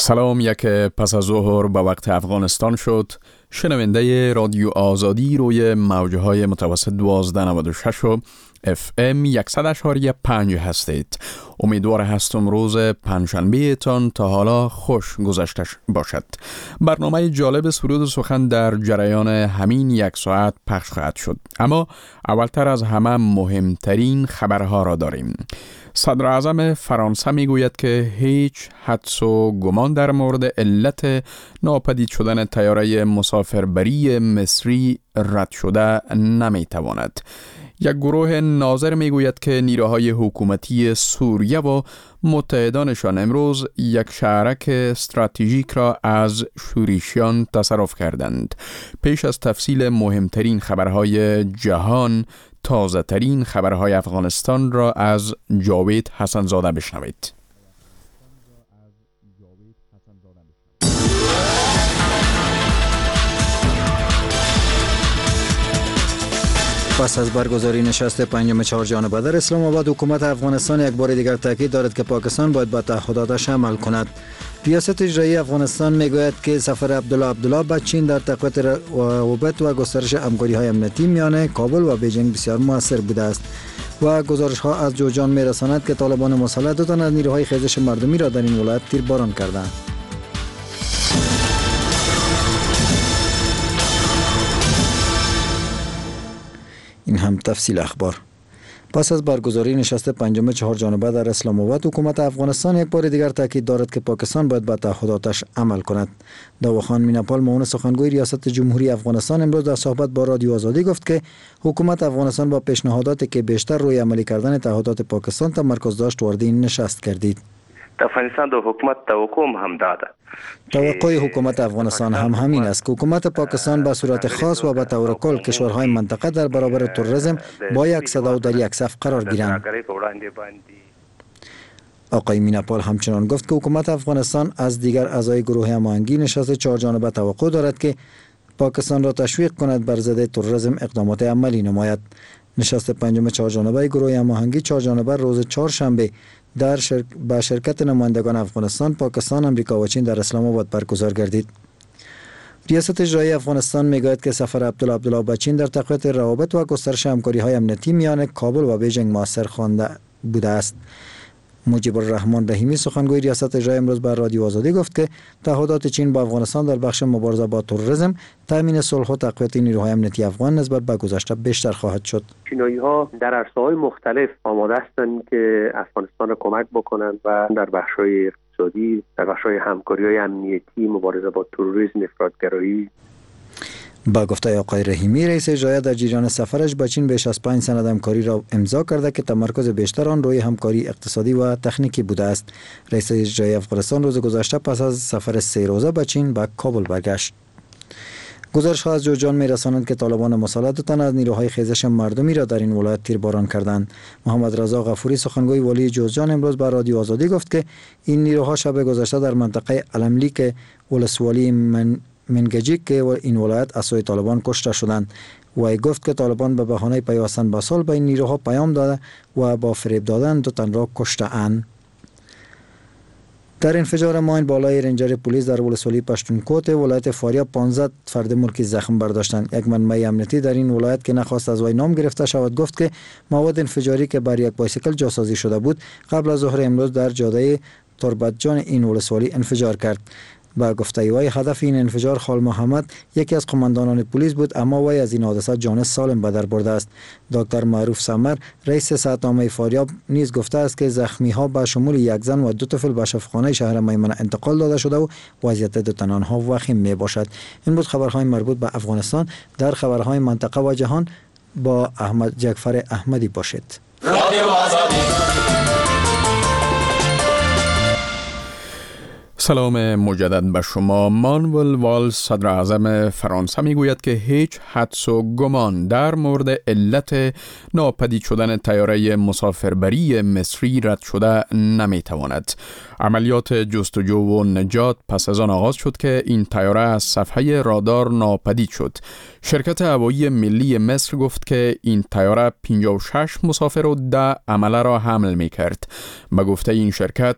سلام. یک پس از ظهر به وقت افغانستان شد. شنونده رادیو آزادی روی موجهای متوسط 1296 و FM 100.5 هستید. امیدوار هستم روز پنجشنبه تان تا حالا خوش گذشته باشد. برنامه جالب سرود و سخن در جریان همین یک ساعت پخش خواهد شد. اما اولتر از همه مهمترین خبرها را داریم. صدر اعظم فرانسه می گوید که هیچ حدس و گمان در مورد علت ناپدید شدن طیاره مسافربری مصری رد شده نمی تواند. یک گروه ناظر می گوید که نیروهای حکومتی سوریه و متحدانشان امروز یک شهرک استراتژیک را از شورشیان تصرف کردند. پیش از تفصیل مهمترین خبرهای جهان، تازه ترین خبرهای افغانستان را از جاوید حسن‌زاده بشنوید. پس از برگزاری نشست پنجم چهارجانبه در اسلام آباد، حکومت افغانستان یک بار دیگر تاکید دارد که پاکستان باید به تعهداتش عمل کند. ریاست اجرایی افغانستان میگوید که سفر عبدالله به چین در تقویت روابط و گسترش همکاری‌های امنیتی میان کابل و بیجینگ بسیار موثر بوده است و گزارش‌ها از جوجان میرساند که طالبان مسلح دو تن از نیروهای خیزش مردمی را در این ولایت تیرباران کردند. این هم تفصیل اخبار. پس از برگزاری نشست پنجم چهارجانبه در اسلام آباد، حکومت افغانستان یک بار دیگر تاکید دارد که پاکستان باید به تعهداتش عمل کند. داوخان میناپال، معاون سخنگوی ریاست جمهوری افغانستان، امروز در صحبت با رادیو آزادی گفت که حکومت افغانستان با پیشنهاداتی که بیشتر روی عملی کردن تعهدات پاکستان تمرکز داشت وارد این نشست گردید. افغانستان د حکومت توقع هم داده. توقع حکومت افغانستان هم همین است که حکومت پاکستان به صورت خاص و به طور کل کشورهای منطقه در برابر تروریسم با یک صدا و در یک صف قرار گیرند. آقای میناپال همچنان گفت که حکومت افغانستان از دیگر اعضای گروه هماهنگی نشست چهارجانبه توقع دارد که پاکستان را تشویق کند بر ضد تروریسم اقدامات عملی نماید. نشست پنجم چهارجانبه گروه هماهنگی چهارجانبه روز چهارشنبه با شرکت نمایندگان افغانستان، پاکستان، امریکا و چین در اسلام آباد برگزار گردید. ریاست اجرایی افغانستان میگوید که سفر عبدالله به چین در تقویت روابط و گسترش همکاری‌های امنیتی میان کابل و بیجینگ موثر خوانده بوده است. مجیب الرحمن رحیمی، سخنگوی ریاست اجرایی، امروز بر رادیو آزادی گفت که تعهدات چین با افغانستان در بخش مبارزه با تروریسم، تامین صلح و تقویت نیروهای امنیتی افغان نسبت به گذشته بیشتر خواهد شد. چینایی‌ها در عرصه‌های مختلف آماده هستند که افغانستان را کمک بکنند و در بخش‌های اقتصادی، در بخش‌های همکاری‌های امنیتی، مبارزه با تروریسم، افراط‌گرایی. با گفته آقای رحیمی، رئیس اجرایی در جریان سفرش به چین بیش از 5 سند همکاری را امضا کرده که تمرکز بیشتر آن روی همکاری اقتصادی و تکنیکی بوده است. رئیس اجرایی افغانستان روز گذشته پس از سفر 3 روزه به چین به کابل برگشت. گزارش‌ها از جوجان می‌رسانند که طالبان مسلح دو تن از نیروهای خیزش مردمی را در این ولایت تیرباران کردند. محمد رضا غفوری، سخنگوی والی جوزجان، امروز بر رادیو آزادی گفت که این نیروها شب گذشته در منطقه علملیک ولسوالی منگجیک که این ولایت از سوی طالبان کشته شدند. و گفت که طالبان به بهانه پیوستن به صلح به این نیروها پیام داده و با فریب دادن دو تن را کشته اند. در انفجار ماین بالای رنجر پلیس در ولسوالی پشتونکوت ولایت فاریاب 15 فرد ملکی زخم برداشتند. یک منبع امنیتی در این ولایت که نخواست از وی نام گرفته شود گفت که مواد انفجاری که بر یک بایسیکل جاسازی شده بود قبل از ظهر امروز در جاده تربتجان این ولسوالی انفجار کرد. با گفته وی هدف این انفجار خال محمد یکی از قماندانان پلیس بود، اما وی از این حادثه جان سالم به در برده است. دکتر معروف سمر، رئیس صحت‌عامه فاریاب، نیز گفته است که زخمی ها به شمول یک زن و 2 طفل به شفاخانه شهر میمنه انتقال داده شده و وضعیت دو تن آنها وخیم می باشد. این بود خبرهای مربوط به افغانستان. در خبرهای منطقه و جهان با احمد جعفر احمدی باشید. سلام مجدد به شما. مانوئل والز، صدر اعظم فرانسه، میگوید که هیچ حدس و گمان در مورد علت ناپدید شدن طیاره مسافربری مصری رد شده نمیتواند. عملیات جستجو و نجات پس از آن آغاز شد که این طیاره از صفحه رادار ناپدید شد. شرکت هوایی ملی مصر گفت که این طیاره 56 مسافر و 10 عمله را حمل می کرد. به گفته این شرکت،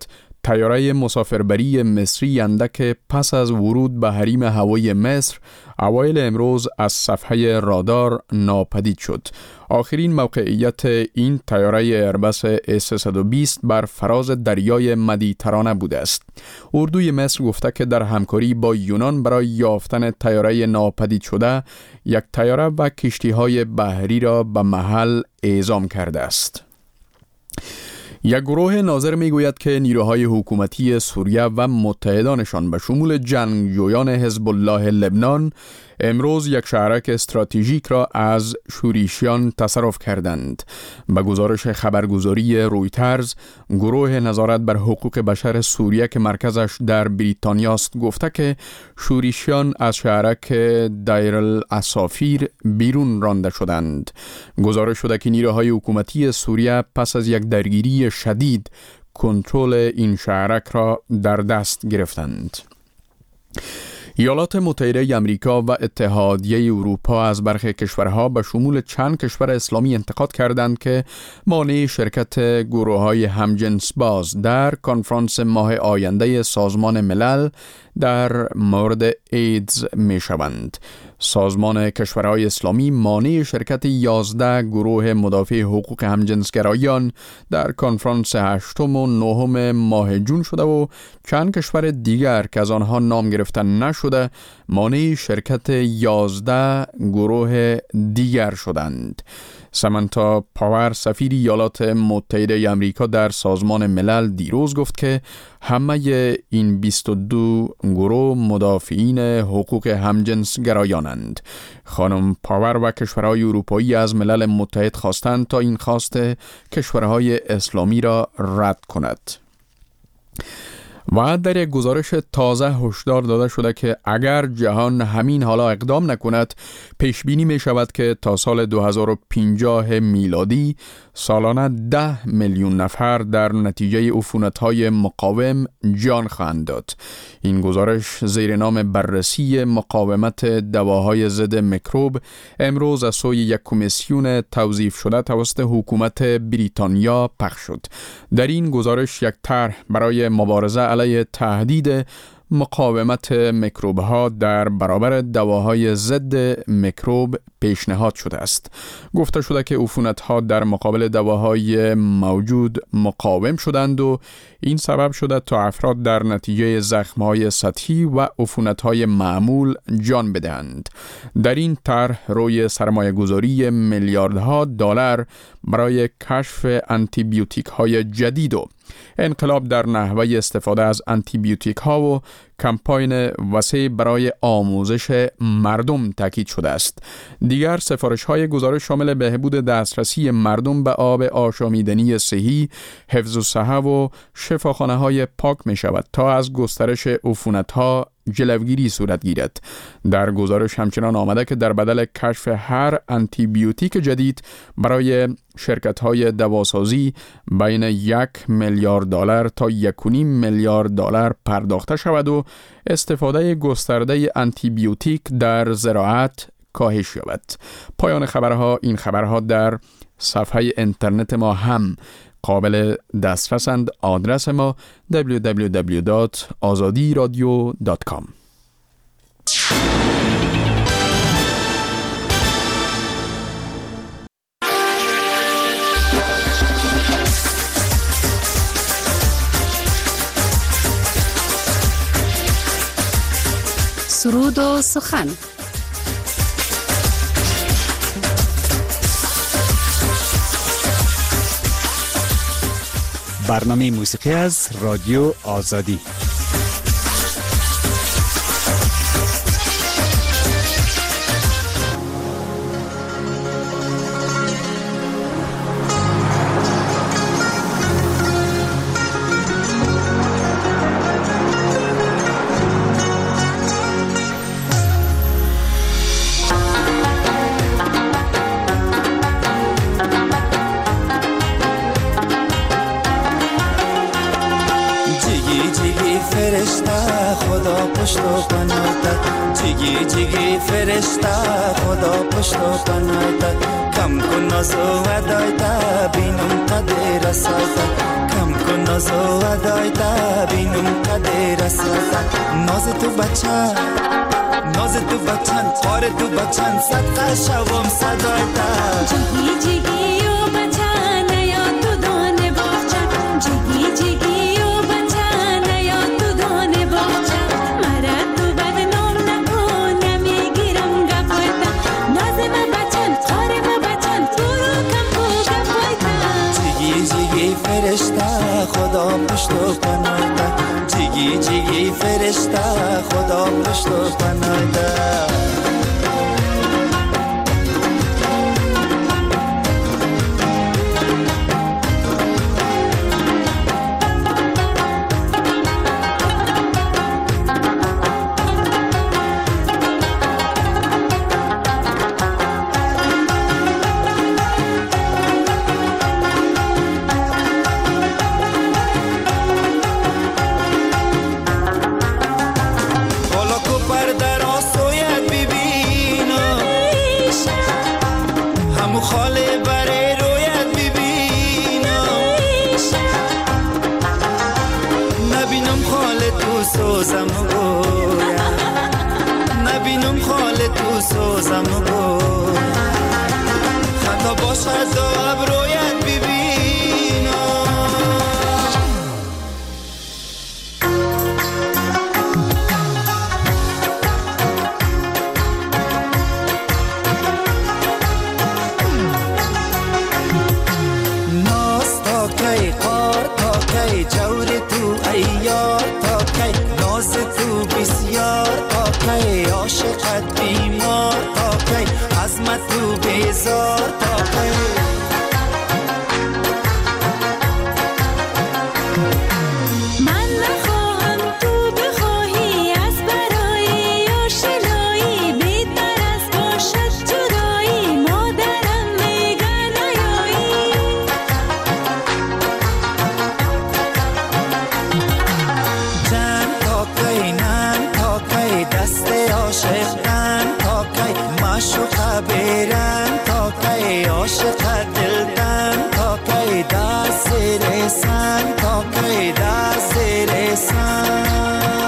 طیاره مسافربری مصری اندک پس از ورود به حریم هوایی مصر اوایل امروز از صفحه رادار ناپدید شد. آخرین موقعیت این طیاره ایربس A320 بر فراز دریای مدیترانه بوده است. اردوی مصر گفته که در همکاری با یونان برای یافتن طیاره ناپدید شده، یک طیاره و کشتی‌های بحری را به محل اعزام کرده است. یک گروه ناظر میگوید که نیروهای حکومتی سوریه و متحدانشان به شمول جنگجویان حزب الله لبنان امروز یک شهرک استراتژیک را از شوریشیان تصرف کردند. به گزارش خبرگزاری رویترز، گروه نظارت بر حقوق بشر سوریه که مرکزش در بریتانیا است گفته که شوریشیان از شهرک دیرالعصافیر بیرون رانده شدند. گزارش شده که نیروهای حکومتی سوریه پس از یک درگیری شدید کنترل این شهرک را در دست گرفتند. ایالات متحده آمریکا و اتحادیه اروپا از برخی کشورها به شمول چند کشور اسلامی انتقاد کردند که مانع شرکت گروه‌های همجنس باز در کنفرانس ماه آینده سازمان ملل در مورد ایدز می شوند. سازمان کشورهای اسلامی مانع شرکت 11 گروه مدافع حقوق همجنسگرایان در کنفرانس 8 و 9 ماه جون شده و چند کشور دیگر که از آنها نام گرفته نشده مانع شرکت 11 گروه دیگر شدند. سامانتا پاور سفیر ایالات متحده آمریکا در سازمان ملل دیروز گفت که همه این 22 گروه مدافعین حقوق همجنس گرایانند. خانم پاور و کشورهای اروپایی از ملل متحد خواستند تا این خواست کشورهای اسلامی را رد کند. و در یک گزارش تازه هشدار داده شده که اگر جهان همین حالا اقدام نکند، پیش بینی می شود که تا سال 2050 میلادی سالانه 10 میلیون نفر در نتیجه عفونت‌های مقاوم جان خواهند داد. این گزارش زیر نام بررسی مقاومت دواهای ضد میکروب امروز از سوی یک کمیسیون توظیف شده توسط حکومت بریتانیا پخش شد. در این گزارش یک طرح برای مبارزه علیه تهدید مقاومت میکروب‌ها در برابر دواهای ضد میکروب پیشنهاد شده است. گفته شده که عفونت‌ها در مقابل دواهای موجود مقاوم شدند و این سبب شده تا افراد در نتیجه زخم‌های سطحی و عفونت‌های معمول جان بدهند. در این طرح روی سرمایه‌گذاری میلیاردها دلار برای کشف آنتیبیوتیک‌های جدید و انقلاب در نحوه استفاده از آنتیبیوتیک ها و کمپاین وسیع برای آموزش مردم تاکید شده است. دیگر سفارش های گزارش شامل بهبود دسترسی مردم به آب آشامیدنی صحی، حفظ الصحه و شفاخانه های پاک می شود تا از گسترش عفونت ها جلوگیری صورت گیرد. در گزارش همچنان آمده که در بدل کشف هر آنتیبیوتیک جدید برای شرکت‌های دواسازی بین 1 میلیارد دلار تا 1.5 میلیارد دلار پرداخته شود و استفاده گسترده آنتیبیوتیک در زراعت کاهش یابد. پایان خبرها. این خبرها در صفحه اینترنت ما هم قابل دسترسند. آدرس ما www.azadiradio.com. سرود و سخن. برنامه موسیقی از رادیو آزادی. فرشته خدا پشت و پناهت جیگی جیگی فرشته خدا پشت و پناه کم کن ناز و ادایتا بینم قدر رسایتا کم کن ناز و ادایتا بینم قدر رسایتا ناز تو بچن خار تو بچن صدقه شوم صدایتا جیگی جیگی و بچن یا تو دانه باغچن جیگی جیگی و بچن یا تو دانه باغچن مرا تو بدنام نکن نمیگیرم گپایتا ناز ما بچن خار ما بچن برو کم کو گپایتا جیگی جیگی فرشته خدا پشت و پناه جیگی جیگی فرشته خدا پشت و پناه نبینم خال تو سوزم گو خطا باشد و ابرویت ببینم ناز تا کی قار تا کی جور تو ایار تا کی ناز تو بسیار تا کی عاشقت بیمار تا کی عظمت تو بیزار تا کی من نخواهم تو بخواهی از برای آشنایی بهتر از باشد جدایی مادرم میگه نیایی جن تا کی نن تا کی دست عاشقن تا کی معشوقه بیرن تا کی عاشق دلدن تا کی دست زیر سن تا کی دست زیر سن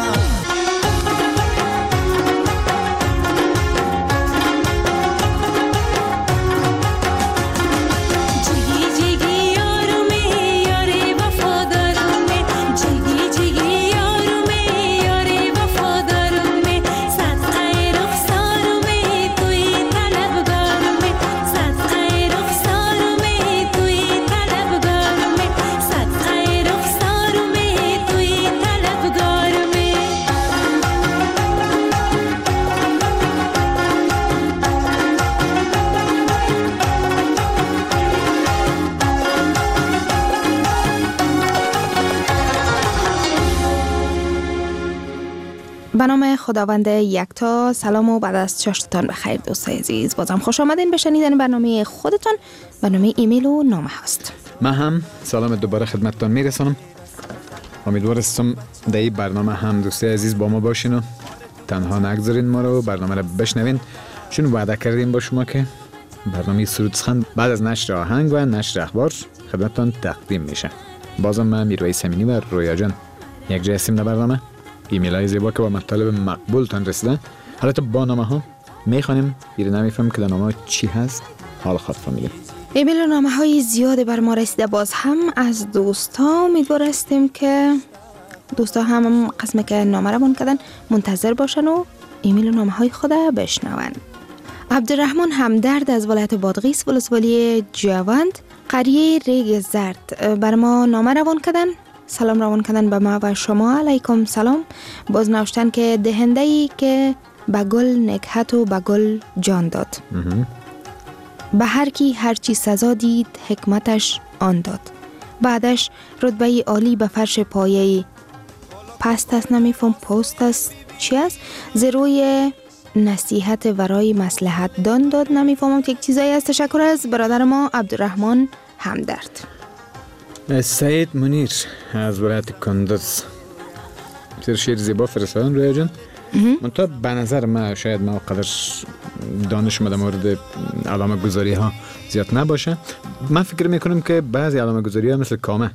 جیگی جیگی یارومی یاری وفادارومی جیگی جیگی یارومی یاری وفادارومی صدقه رخسارومی توی طلبگارومی صدقه رخسارومی توی طلبگارومی صدقه رخسارومی توی طلبگارومی به نام خداوند یکتا. سلام و بعد از چاشتتان بخیر دوستای عزیز، بازم خوش آمدین به شنیدن برنامه خودتان. برنامه ایمیل و نامه هست. من هم سلام دوباره خدمتتان میرسانم. امیدوارستم در این برنامه هم دوستای عزیز با ما باشین و تنها نگذارین ما رو، برنامه رو بشنوین، چون وعده کردیم با شما که برنامه سرود سخن بعد از نشر آهنگ و نشر اخبار خدمتتان تقدیم میشه. بازم من میرویس امینی و رویا جان یک جای هستیم در برنامه. ایمیل های زیبا که با مطالب مقبول تان رسیدن. حالا تو با نامه ها میخوانیم، بیره نمیفهم که در نامه ها چی هست، حال خود فهمیدیم. ایمیل و نامه های زیاد بر ما رسیده. باز هم از دوستا امیدوارستیم که دوستا هم قسمه که نامه رو کردن منتظر باشن و ایمیل و نامه های خود بشنون. عبدالرحمن همدرد از ولایت بادغیس ولسوالی جوند قریه ریگ زرد بر ما نامه روان کردن. سلام روان کردن به ما و شما. علیکم سلام. باز نوشتن که دهنده‌ای که به گل نکهت و به گل جان داد، به هر کی هر چی سزا دید حکمتش آن داد. بعدش رتبه عالی به فرش پایه پست است، نمیفهم پست است چی است، زروی نصیحت ورای مصلحت دان داد. نمیفهمم که یک چیزایی است. تشکر از برادر ما عبدالرحمن همدرد. سعید منیر از ولایت کندز سر شعر زیبا فرستادن رویا جان. منتها به نظر من شاید ما قدر دانش در مورد علامه گذاری ها زیاد نباشه. من فکر میکنم که بعضی علامه گذاری ها مثل کامه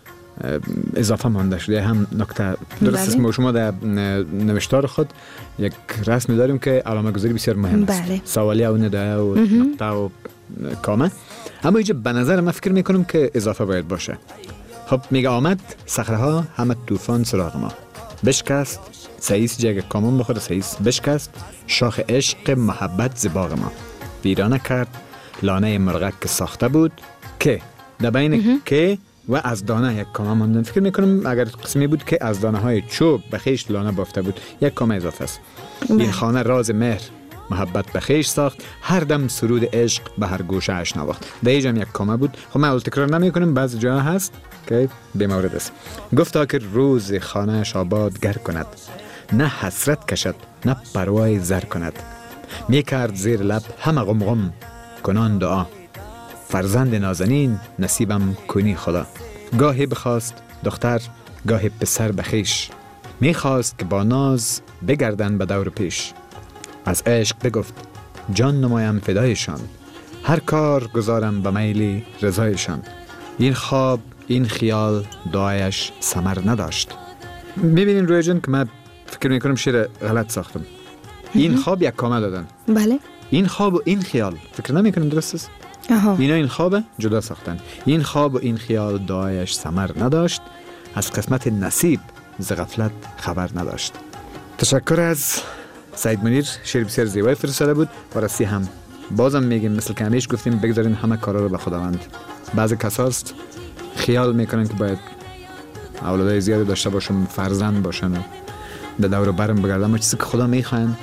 اضافه مانده شده. هم نکته درست است. ما شما در نوشتار خود یک رسمی داریم که علامه گذاری بسیار مهم است. سوالیه و ندایه و نقطه و کامه. اما اینجا به نظر من فکر میکنم که اضافه باید باشه. خب میگه آمد صخره ها همه طوفان سراغ ما، بشکست سعیس جگه کامون بخوره سعیس بشکست، شاخ عشق محبت زباغ ما، ویرانه کرد لانه مرغک که ساخته بود که در بین که و از دانه یک کامه ماندن. فکر میکنم اگر قسمی بود که از دانه های چوب به خیش لانه بافته بود، یک کامه اضافه است. این خانه راز مهر محبت به خیش ساخت، هر دم سرود عشق به هر گوشه اش نواخت. در اینجا هم یک کامه بود. خب من اول تکرار نمی کنم، بعضی جاها هست که بی مورد است. گفتا که روز خانه آباد گر کند، نه حسرت کشد نه پروای زر کند. می کرد زیر لب همه غمغم کنان دعا، فرزند نازنین نصیبم کنی خدا. گاهی بخواست دختر گاهی پسر بخیش، می خواست که با ناز بگردن به دور پیش. از عشق بگفت جان نمایم فدایشان، هر کار گذارم به میل رضایشان. این خواب این خیال دعایش ثمر نداشت. میبینین روی جان که من فکر میکنم شعر غلط ساختم. این خواب یک کامه دادن. بله. این خواب و این خیال فکر نمیکنم درست است. اینا این خواب جدا ساختن. این خواب و این خیال دعایش ثمر نداشت، از قسمت نصیب ز غفلت خبر نداشت. تشکر از سعید منیر، شعر بسیار زیبای فرستاده بود. و راستی هم بازم میگیم مثل که همیشه گفتیم بگذارین همه کارا رو به خداوند. بعضی کساست خیال میکنن که باید اولادای زیادی داشته باشم، فرزند باشن و در دور برم بگردم، اما چیزی که خدا میخواین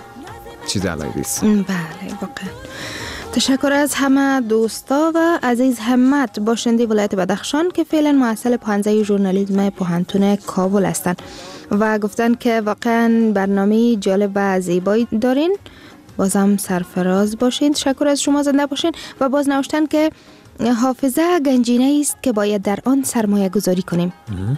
چیز علایقی است. بله واقعا. تشکر از همه دوستا و عزیز همت باشنده ولایت بدخشان که فعلا محصل پانزه ژورنالیسم پوهنتون کابل هستند و گفتن که واقعا برنامه جالب و زیبایی دارین. بازم سرفراز باشین. تشکر از شما، زنده باشین. و باز نوشتن که حافظه گنجینه است که باید در آن سرمایه گذاری کنیم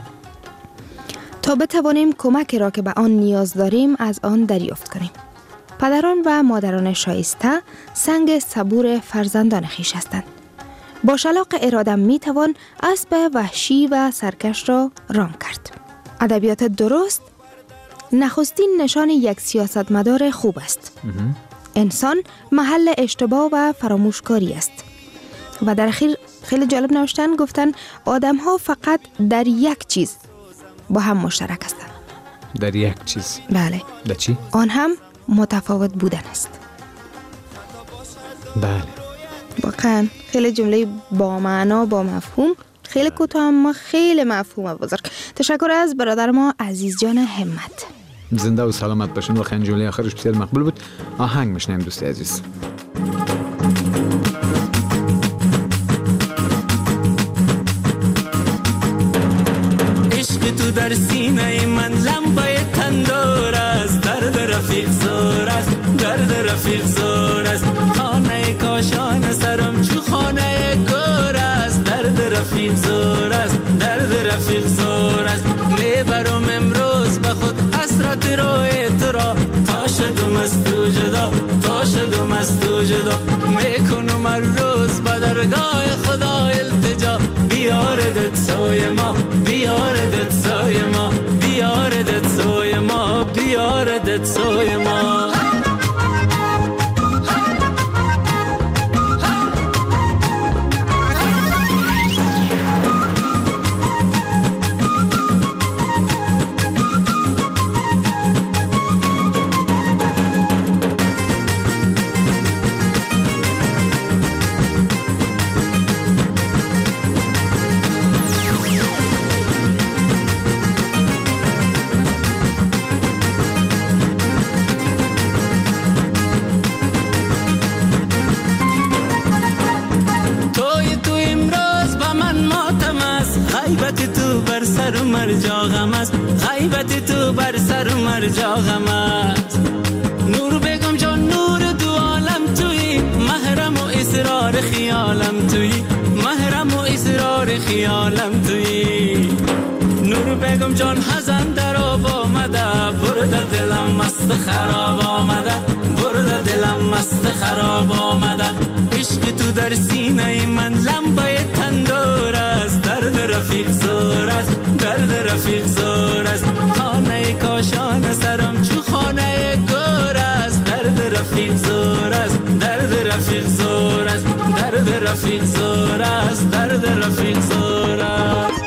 تا بتوانیم کمک را که به آن نیاز داریم از آن دریافت کنیم. پدران و مادران شایسته سنگ صبور فرزندان خویش هستند. با شلاق اراده می توان اسب وحشی و سرکش را رام کرد. ادبیات درست نخستین نشان یک سیاستمدار خوب است. انسان محل اشتباه و فراموشکاری است. و در اخیر خیلی جالب نوشتن، گفتن آدم ها فقط در یک چیز با هم مشترک هستند. در یک چیز؟ بله. در چی؟ آن هم متفاوت بودن است. بله. واقعا خیلی جمله با معنا، با مفهوم، خیلی کوتاه اما خیلی مفهوم بزرگ. تشکر از برادر ما عزیز جان همت. زنده و سلامت باشین. واقعا جمله آخرش بسیار مقبول بود. آهنگ میشنیم دوستی عزیز. عشق تو در سینه من لمبای تندور است، درد رفیق زور است، درد رفیق زور است. خانه کاشان سرم چو خانه گور است، درد رفیق زور است، درد رفیق زور است. میبرم امروز به خود حسرت روی تو را، تا شدم از تو جدا، تا شدم از تو جدا. میکنم هر روز به درگاه خدا التجا، بیاردت سوی ما، بیاردت سوی ما، بیاردت سوی ما، بیاردت سوی ما. غیبت تو بر سر و مرجا غم است، غیبت تو بر سر و مرجا غم است. نور بگم جان نور دو عالم تویی، محرم و اسرار خیالم تویی، محرم و اسرار خیالم تویی. نور بگم جان حزن در آب آمده، برده دلم در سینه من لمبه تندور است. درد رفیق زور است، درد رفیق زور است. خانه کاشان سرم چو خانه گور است. درد رفیق زور است، درد رفیق زور است. درد رفیق زور است، درد رفیق زور است.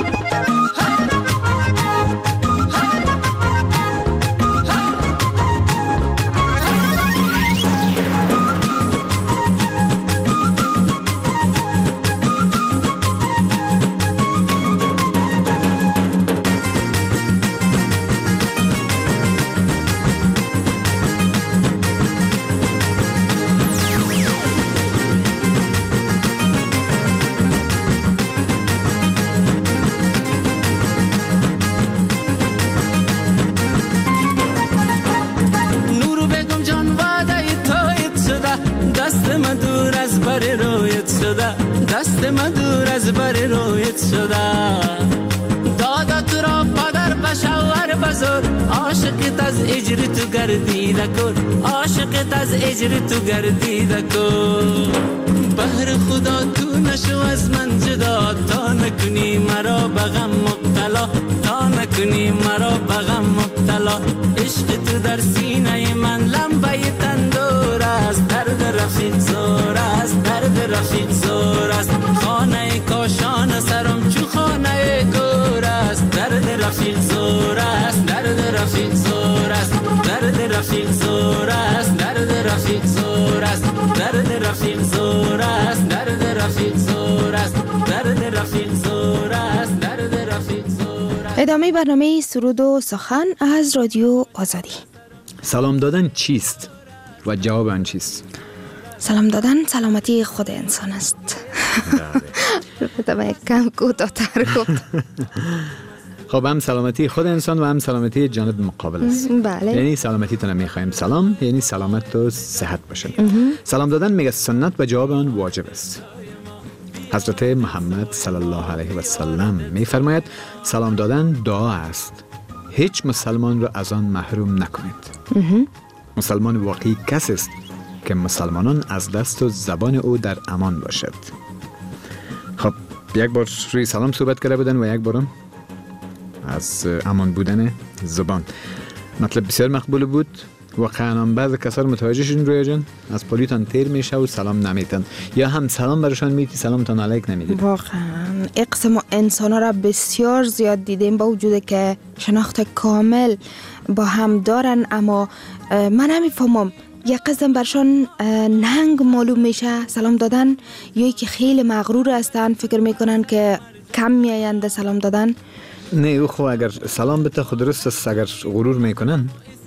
دست من دور از بر رویت شده. دادت را پدر بشور بزر. عاشقت از اجر تو گردیده کن، عاشقت از اجر تو گردیده کن. بهر خدا تو نشو از من جدا، تا نکنی مرا بغم مبتلا، تا نکنی مرا بغم مبتلا. عشق تو در سینه من لمبه تندور است. درد رفیق زور است، درد رفیق زور است. خانه کاشان سرم چو خانه گور است. درد رفیق زور است، درد رفیق زور است. درد رفیق زور است، درد رفیق زور است. درد رفیق زور است، درد رفیق زور است. درد رفیق زور است، درد رفیق زور است. ادامه برنامه سرود و سخن از رادیو آزادی. سلام دادن چیست و جواب آن چیست؟ سلام دادن سلامتی خود انسان است. بله. کم کوتاه‌تر گفت. خب هم سلامتی خود انسان و هم سلامتی جانب مقابل است. بله. یعنی سلامتی تو نمیخوایم. سلام یعنی سلامت و صحت باشه. سلام دادن میگه سنت و جواب آن واجب است. حضرت محمد صلی الله علیه و سلم میفرماید سلام دادن دعا است. هیچ مسلمان را از آن محروم نکنید. مسلمان واقعی کسی است که مسلمانان از دست و زبان او در امان باشد. خب یک بار روی سلام صحبت کرده بودن و یک بارم از امان بودن زبان. مطلب بسیار مقبول بود. واقعا بعضی کسا رو متوجه شدین رویا جان، از پلیتان تیر میشه و سلام نمیتن، یا هم سلام برشان میتی سلامتان علیک نمیدید. واقعا اقسام انسان ها را بسیار زیاد دیدیم، با وجود که شناخت کامل با هم دارن، اما من نمیفهمم یک قسم برشان نهنگ معلوم میشه سلام دادن، یا که خیلی مغرور هستن فکر میکنن که کم میایند سلام دادن. نه او خو اگر سلام بته خود درست است، اگر غرور میکنن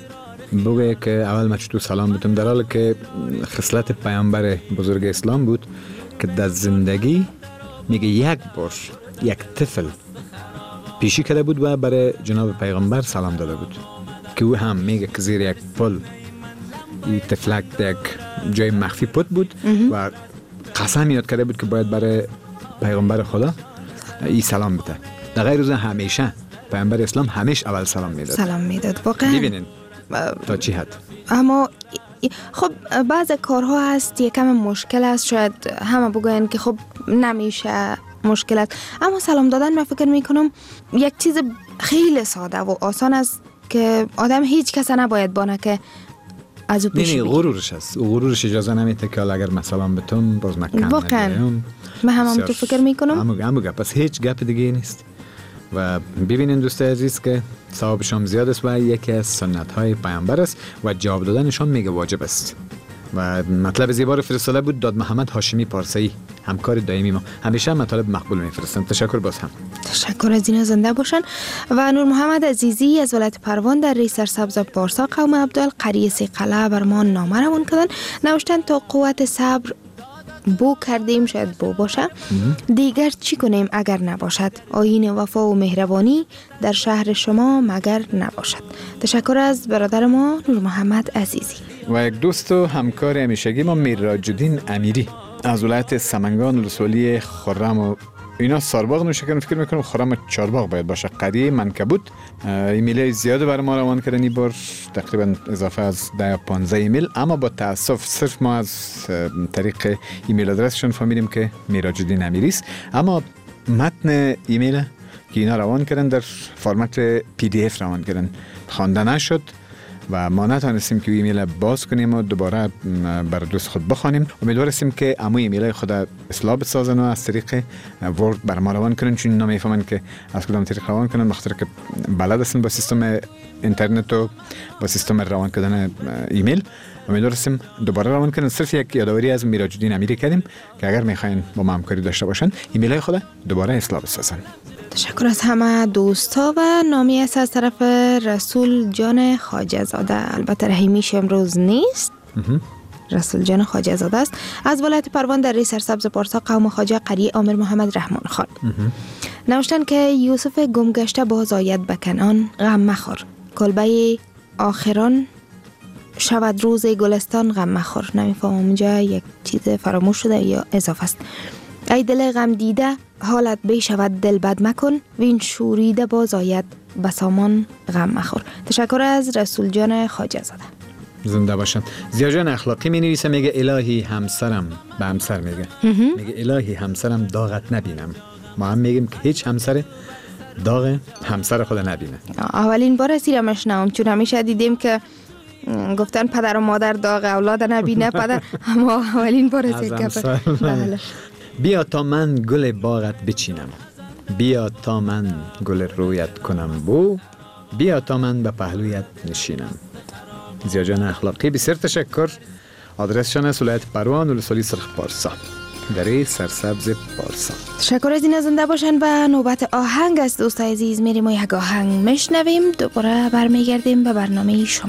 بگه که اول من تو سلام بتم، در حالی که خصلت پیامبر بزرگ اسلام بود که در زندگی میگه یک بار یک طفل پیشی کرده بود و برای جناب پیغمبر سلام داده بود که او هم میگه که زیر یک پل این طفلک در یک جای مخفی پت بود و قسم یاد کرده بود که باید برای پیغمبر خدا این سلام بده. در غیر روز همیشه پیامبر اسلام همیشه اول سلام میداد. سلام میداد واقعا. ببینین تا چی حد. اما خب بعض کارها هست یکم مشکل است، شاید همه بگوین که خب نمیشه مشکل است، اما سلام دادن من فکر میکنم یک چیز خیلی ساده و آسان است که آدم هیچ کس نباید بانه که از او پیش بگیر. غرورش است. غرورش اجازه نمیده که اگر من سلام بتم باز مکن واقعا من هم تو فکر میکنم. همو گپ، پس هیچ گپ دیگه نیست. و ببینین دوستای عزیز که ثوابشون زیاد است و یکی از سنت های پیامبر است و جواب دادنشون میگه واجب است. و مطلب زیبا رو فرستاده بود داد محمد هاشمی پارسایی، همکار دائمی ما. همیشه مطالب مقبول میفرستن. تشکر باز هم. تشکر از این زنده باشن. و نور محمد عزیزی از ولایت پروان در ری سرسبز پارسا قوم عبدال قریه سی قلعه برمان نامه روان کردن. نوشتن تا قوت صبر بو کردیم، شاید بو باشه، دیگر چی کنیم اگر نباشد؟ آیین وفا و مهربانی در شهر شما مگر نباشد. تشکر از برادر ما نور محمد عزیزی. و یک دوست و همکار همیشگی ما میراج الدین امیری از ولایت سمنگان رسولی خرم و اینا سارباغ نوشه کردن، فکر میکنم خرم چارباغ باید باشه. قریه منکبوت ایمیل زیاد برای ما روان کردن این بار، تقریبا اضافه از 10-15 ایمیل، اما با تاسف صرف ما از طریق ایمیل آدرسشون فهمیدیم که میراج‌الدین امیری است. اما متن ایمیل که اینا روان کردن در فرمت PDF روان کردن، خوانده نشد و ما نتونستیم که ایمیل باز کنیم و دوباره بر دوست خود بخوانیم. امیدواریم که عمو ایمیل خود اصلاح بسازن و از طریق ورد بر ما روان کنن، چون اینا میفهمن که از کدام طریق روان کنن، بخاطر که بلد هستن با سیستم اینترنت و با سیستم روان کردن ایمیل. امیدواریم دوباره روان کنن. صرف یک یادآوری از میراج‌الدین امیری کردیم که اگر میخواین با ما همکاری داشته باشن ایمیل خود دوباره اصلاح بسازن. تشکر از همه دوستا و نامی است از طرف رسول جان خواجه زاده. البته رحیمیش امروز نیست. رسول جان خواجه زاده است از ولایت پروان در سرسبز پارسا، قوم خواجه قریه آمر محمد رحمان خان. نوشتن که یوسف گمگشته باز آید به کنعان، غم مخور، کلبه آخران شود روز گلستان، غم مخور. نمیفهمم اینجا یک چیز فراموش شده یا اضافه است. ای دل غم دیده حالت بی شود دل بد مکن، وین شوریده باز آید بسامان، غم مخور. تشکر از رسول جان خواجه زاده. زنده باشن. زیاجان اخلاقی می نویسه، میگه الهی همسرم، به همسر میگه الهی همسرم داغت نبینم. ما هم میگیم که هیچ همسر داغ همسر خود نبینه. اولین بار است میشنوم، چون همیشه دیدیم که گفتن پدر و مادر داغ اولاد نبینه پدر، اما اولین بار است. بله. بیا تا من گل باغت بچینم، بیا تا من گل رویت کنم بو، بیا تا من به پهلویت نشینم. زیاجان اخلاقی بسیار تشکر. آدرسشان است ولایت پروان، ولسوالی سرخ پارسا، در سرسبز پارسا. تشکر از این زنده باشن. و نوبت آهنگ است دوستای عزیز، میریم و یک آهنگ میشنویم، دوباره برمیگردیم به برنامه شما.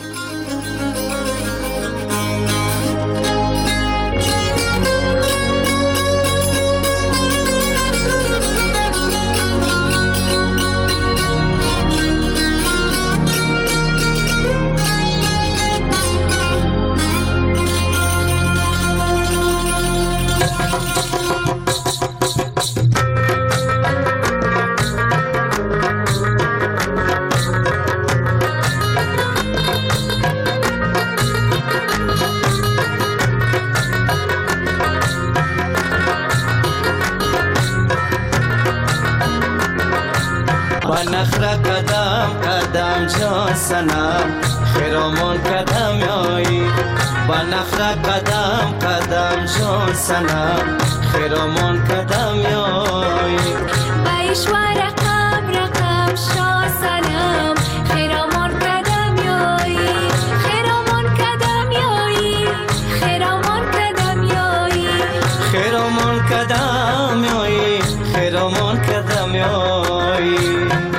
نخرا قدم قدم جان سنم خیرامون قدم یایی، با نخرا قدم قدم جان سنم خیرامون قدم یایی، بیشوار رقم رقم شا سنم خیرامون قدم یایی، خیرامون قدم یایی، خیرامون قدم یایی، خیرامون قدم یایی، خیرامون قدم یایی.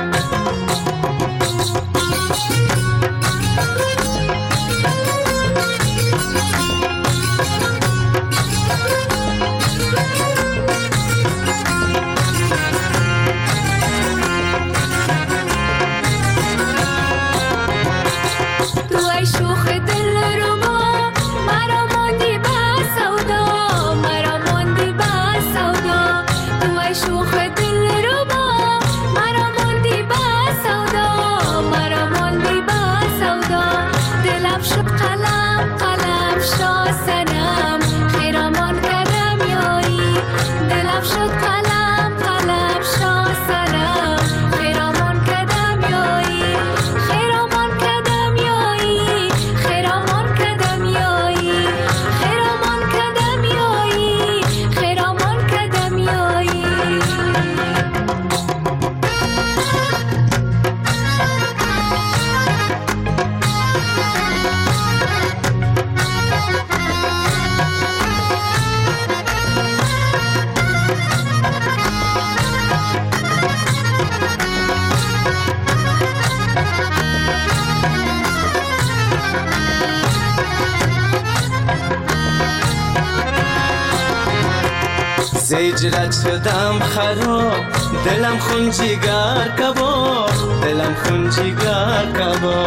زیجرت شدم خراب، دلم خون جیگر کباب، دلم خون جیگر کباب،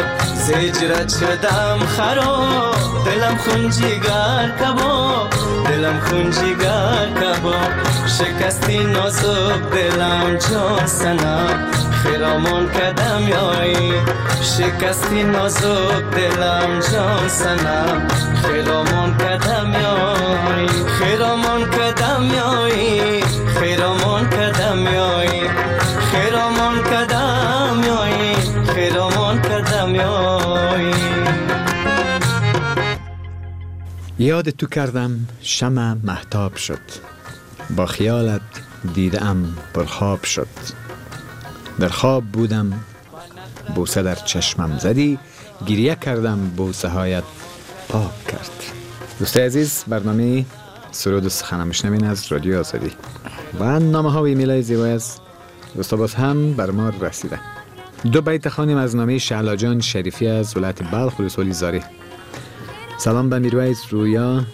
زجرت شدم خراب دلم خون جگر کباب دلم خون جگر کباب شکستی نازک دلم جان سنم خیرامان کدم یایی شکستی نازک دلم جان سنم خیرامان کدم یایی خیرامان کدم یایی خیرامان کدم یایی خیرامان کدم یایی خیرامان کدم یایی یاد تو کردم شمع مهتاب شد با خیالت دیدم پرخواب شد در خواب بودم بوسه در چشمم زدی گریه کردم بوسه هایت پاک کرد. دوستای عزیز برنامه سرود و سخن میشنوین از رادیو آزادی و نامه ها و ایمیل های زیبای از دوستا باز هم بر ما رسیده. دو بیت خوانیم از نامه شعلا جان شریفی از ولایت بلخ ولسوالی زاری. سلام به میرویس رویا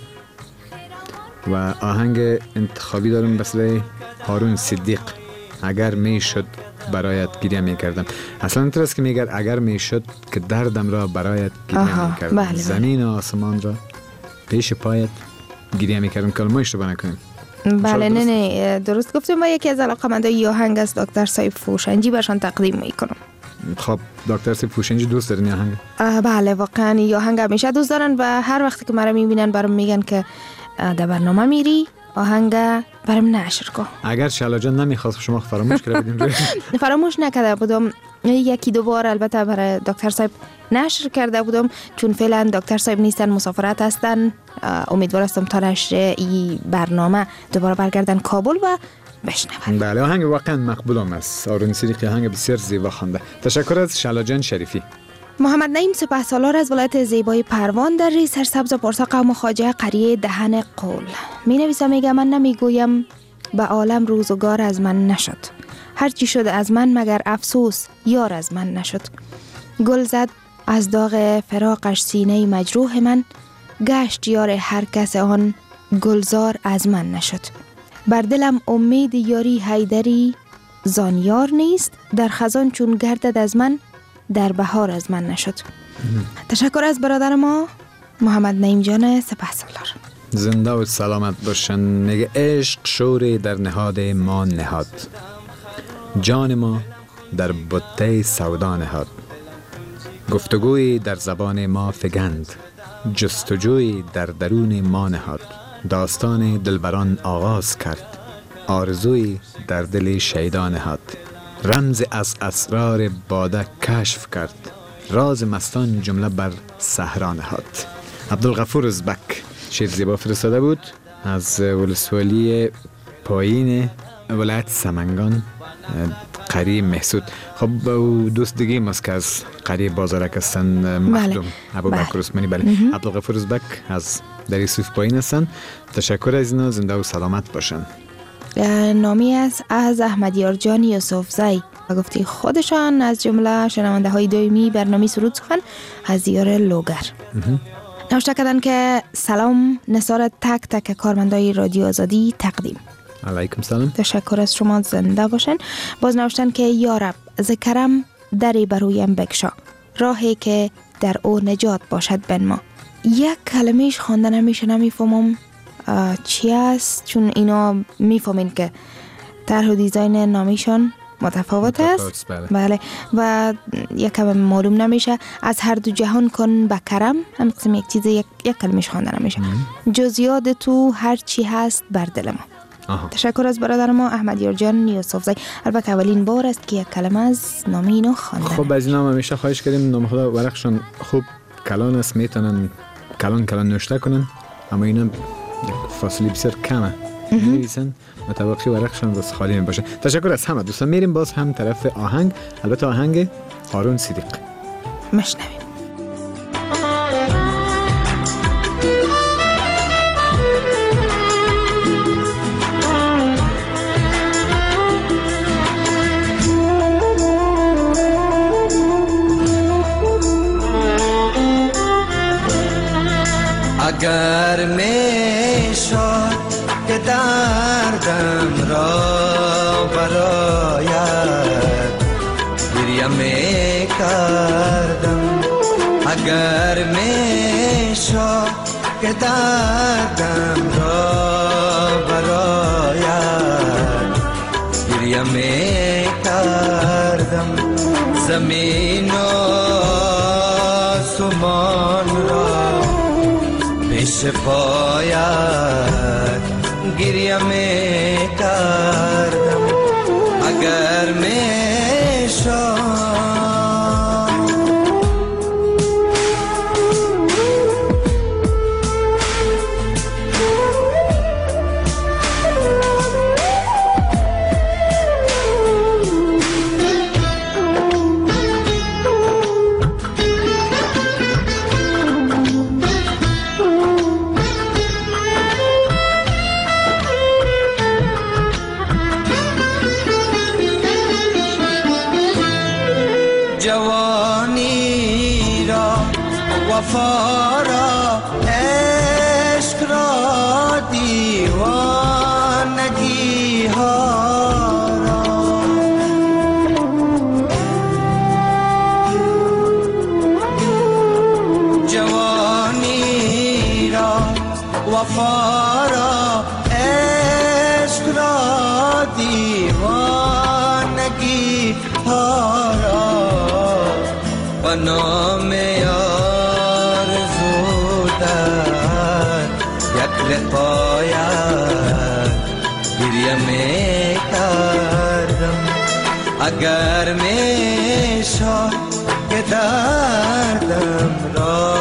و آهنگ انتخابی دارم به صدای هارون صدیق اگر میشد برایت گریه میکردم. اصلا اینطور است که میگه اگر میشد که دردم را برایت گریه میکردم. بله. زمین و آسمان را پیش پایت گریه میکردم که ما اشتباه نکنیم. بله نه درست گفتیم. و یکی از علاقه‌مندان این آهنگ است دکتر صاحب فوشنجی برشان تقدیم میکنم. خب دکتر صاحب فوشنجی دوست دارین آهنگ؟ بله واقعا این آهنگ همیشه دوست دارن و هر وقتی که مرا میبینن برام میگن که در برنامه میری آهنگ برام نشر کن. اگر شعلا جان نمیخواست شما فراموش کرده بودیم. فراموش نکرده بودم. یکی دو بار البته برای دکتر صاحب نشر کرده بودم چون فعلا دکتر صاحب نیستن مسافرت هستن. امیدوار هستم تا نشر این برنامه دوباره برگردن کابل و بشنون. بله آهنگ واقعا مقبولم است. هارون صدیقی آهنگ بسیار زیبا خوانده. تشکر از شعلا جان شریفی. محمد نعیم سپهسالار از ولایت زیبای پروان در ری سرسبز پارسا قوم خواجه قریه دهن قول می نویسه میگه من نمیگویم به عالم روزگار از من نشد هرچی شد از من مگر افسوس یار از من نشد گل زد از داغ فراقش سینه مجروح من گشت یار هر کس آن گلزار از من نشد بر دلم امید یاری حیدری زانیار نیست در خزان چون گردد از من در بهار از من نشد. تشکر از برادر ما محمد نعیم جان سپهسالار. زنده و سلامت باشن. میگه عشق شوری در نهاد ما نهاد جان ما در بطه سودا نهاد گفتگوی در زبان ما فگند جستجوی در درون ما نهاد داستان دلبران آغاز کرد آرزوی در دل شیدا نهاد رمز از اسرار باده کشف کرد راز مستان جمله بر صحرا نهاد. عبدالغفور ازبک شعر زیبا فرستاده بود از ولسوالی پایین ولایت سمنگان قریه محسود. خب دوست دیگه ماست که از قریه بازارک هستن مخدوم ابوبکر عثمانی. بله عبدالغفور ازبک از در یوسف پایین هستن. تشکر از اینا. زنده و سلامت باشن. نامی است از احمدیار جان یوسفزی و گفتی خودشان از جمله شنونده های دائمی برنامه سرود سخن از دیار لوگر نوشته کردن که سلام نثار تک تک کارمندای رادیو آزادی تقدیم. علیکم سلام. تشکر از شما. زنده باشن. باز نوشتن که یا رب ز کرم دری برویم بگشا راهی که در او نجات باشد بن ما. یک کلمهش خوانده نمیشه نمیفهمم چی است چون اینا میفهمین که طرح و دیزاین نامیشان متفاوت است. بله و یکم معلوم نمیشه. از هر دو جهان کن با کرم هم قسم یک چیز یک کلمش خوانده نمیشه. جز یاد تو هر چی هست بر دل ما. تشکر از برادر ما احمدیار جان یوسفزی. البته اولین بار است که یک کلمه از نامی اینو خوانده. خب از اینا همیشه خواهش کردیم نام خدا ورقشون خوب کلان است میتونن کلان نوشته کنن اما اینا فاصله بسیار کمه می‌نویسن متوقع ورقشان راست خالی میباشه. تشکر از همه دوستان. میریم باز هم طرف آهنگ. البته آهنگ هارون صدیق مشنویم. اگر میشد که دردم را برایت گریه میکردم اگر میشد که دردم را برایت گریه میکردم زمین و آسمان را پیش پایت گریه میکردم اگر میشد جوانی را وفا را عشق را دیوانگی ها را جوانی را وفا را عشق را دیوانگی ها و نام آرزو در یک لقایت گریه میکردم اگر میشد که دردم را